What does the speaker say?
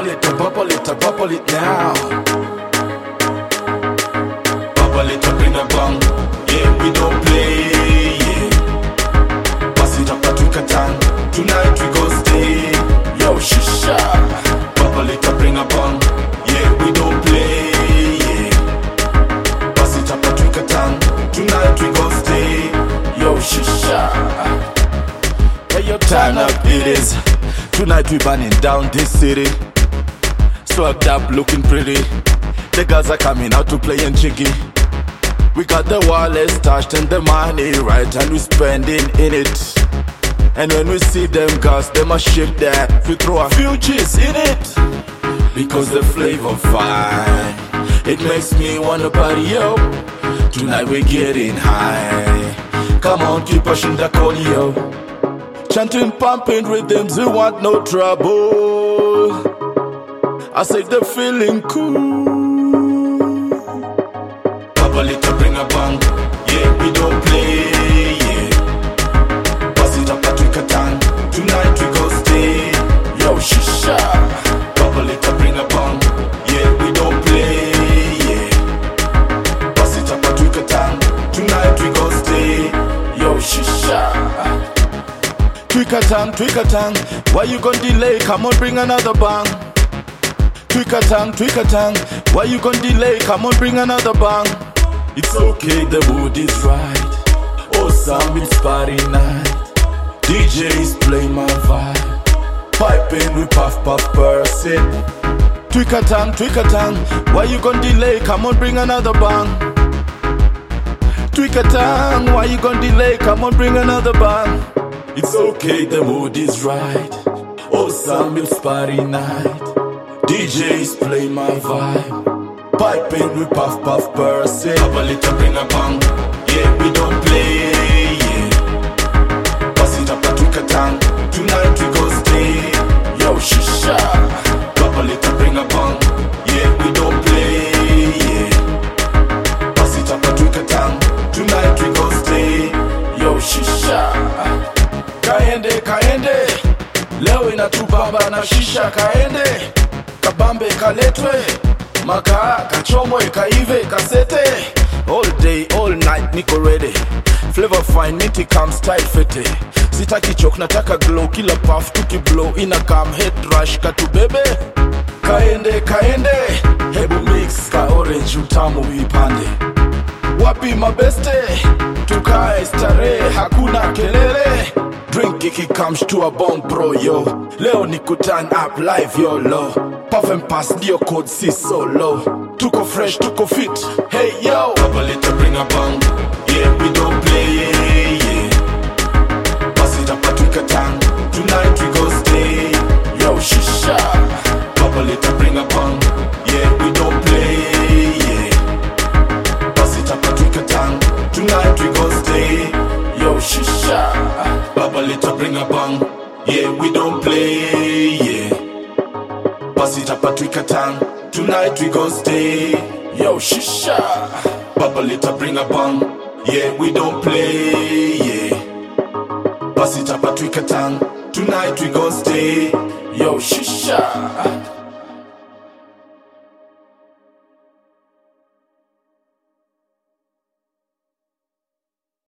bubble it now. Bubble it up in a bang, yeah, we don't play, yeah. Pass it up at Twickerton, tonight we go stay. Yo, shisha. Bubble it up in a bang, yeah, we don't play, yeah. Pass it up at Twickerton, tonight we go stay. Yo, shisha. Hey, yo, turn up it is. Tonight we burning down this city. Swagged up, looking pretty. The girls are coming out to play and jiggy. We got the wallet stashed and the money right, and we spending in it. And when we see them girls, they must shake that. We throw a few G's in it, because the flavor fine. It makes me wanna party, yo. Tonight we getting high. Come on, keep pushing the call, yo. Chanting, pumping rhythms, we want no trouble. I say the feeling cool. Bubble it up, bring a bang, yeah, we don't play, yeah. Pass it up at Twickerton, tonight we go stay. Yo, shisha. Bubble it up, bring a bang, yeah, we don't play, yeah. Pass it up at Twickerton, tonight we go stay. Yo, shisha. Twickerton, why you gon' delay? Come on, bring another bang. Twickerton, why you gon' delay? Come on, bring another bang. It's okay, the mood is right. Awesome, it's party night. DJs play my vibe. Piping, we puff person. Twickerton, why you gon' delay? Come on, bring another bang. Twickerton, why you gon' delay? Come on, bring another bang. It's okay, the mood is right. Awesome, it's party night. DJs play my vibe. Piping, we puff person. Bubble it up, bring a bang, yeah, we don't play, yeah. Pass it up at Twickerton, tonight we go stay. Yo, shisha. Bubble it up, bring a bang, yeah, we don't play, yeah. Pass it up at Twickerton, tonight we go stay. Yo, shisha. Kaende, leo inatubamba na shisha. Kaende, kabambe kaletwe, maka kachomwe kaive kasete. All day, all night niko ready. Flavor fine, niti come style fete. Sitaki chok, nataka glow, kila puff tuki blow. Ina come head rush katubebe. Kaende, hebu mix ka orange utamu ipande. Wapi mabeste, tukae starehe, hakuna kelele. Drink iki comes to a bomb bro, yo. Leo niku turn up live, yo, low. Puff and pass, ndio code si so low. Tuko fresh, tuko fit, hey yo. Bubble it up, bring a bang, yeah, we don't play, yeah. Pass it up at Twickerton, tonight we go stay. Yo, shisha. Bubble it up, bring a bang, yeah, we don't play, yeah. Pass it up at Twickerton, tonight we go stay. Yo, shisha. Bubble it up, bring a bang, yeah, we don't play, yeah. Pass it up at Twickerton, tonight we gon' stay. Yo, shisha. Bubble it up, bring a bang, yeah, we don't play, yeah. Pass it up at Twickerton, tonight we gon' stay. Yo, shisha.